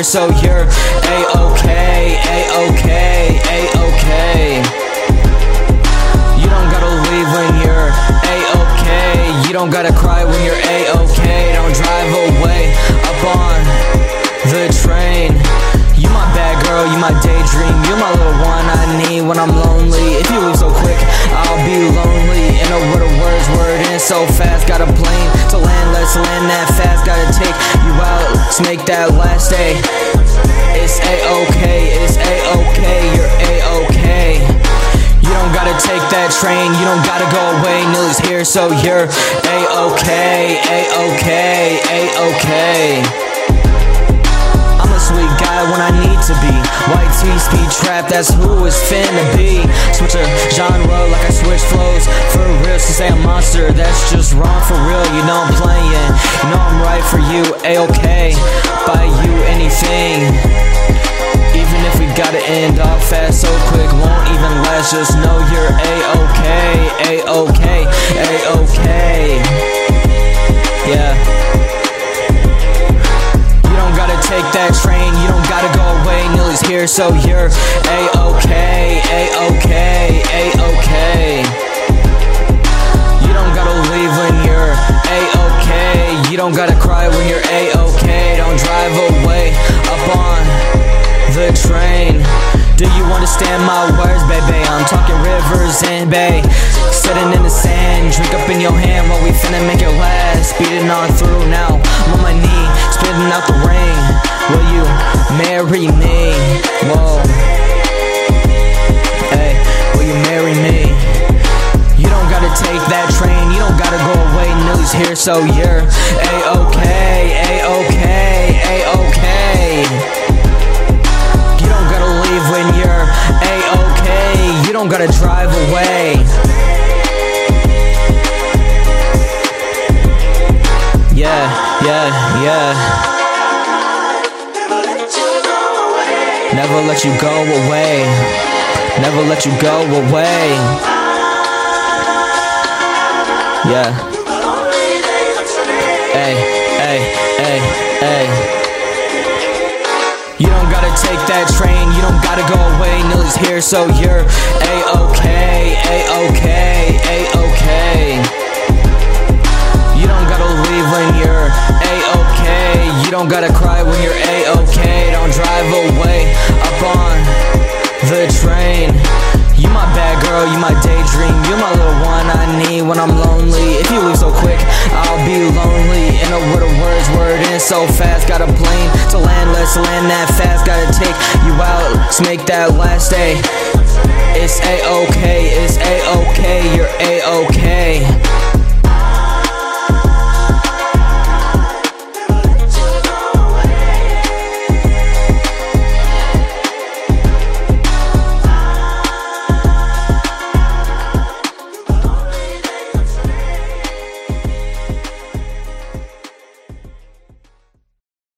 here, so you're A-okay, A-okay, A-okay. You don't gotta leave when you're A-okay. You don't gotta cry when you're A-okay. Don't drive away up on the train. You my bad girl, you my daydream. You're my little one I need when I'm lonely. If you leave so quick, I'll be lonely. In a word of words, word in so fast. Got a plane to land, let's land that fast. Gotta take you out, let's make that last day. It's A-okay, it's A-okay, you're A-okay. You don't gotta take that train, you don't gotta go away. Nilly's here, so you're A-okay, A-okay, A-okay. I'm a sweet guy when I need to be. White tee, speed trap, that's who it's finna be. Switch a genre like I switch flows. For real, she say I'm a monster, that's just wrong for real. You know I'm playing, you know I'm right for you. A-okay, buy you anything. Even if we gotta end off fast, so quick, won't even last. Just know you're A-okay, A-okay, A-okay. Yeah. You don't gotta take that train, you don't gotta go away. Nilly's here, so you're A-okay, A-okay, A-okay. You don't gotta leave when you're A-okay. You don't gotta cry when you're A-okay. Don't drive away up on the train. Do you understand my words, baby? I'm talking rivers and bay. Sitting in the sand, drink up in your hand while we finna make it last. Speeding on through now, I'm on my knee, spitting out the rain. Will you marry me? Whoa. Hey, will you marry me? You don't gotta take that train, you don't gotta go away. Nilly's here, so you're A-okay, A-okay, A-okay. You don't gotta leave when you're A-okay. You don't gotta drive away. Yeah, yeah, yeah. Never let you go away. Never let you go away. Yeah. Hey, hey, hey, hey. You don't gotta take that train, you don't gotta go away. Nilly's here, so you're A-okay, A-okay, A-okay. You don't gotta leave when you're A-okay. You don't gotta cry when you're A-okay. Don't drive away up on the train. You my bad girl, you my daydream. You're my little one I need when I'm lonely. If you leave so quick, I'll be lonely. In a word of words, word in so fast. Got a plane to land, let's land that fast. Gotta take you out, let's make that last day. It's A-okay, it's A-okay, you're A-okay.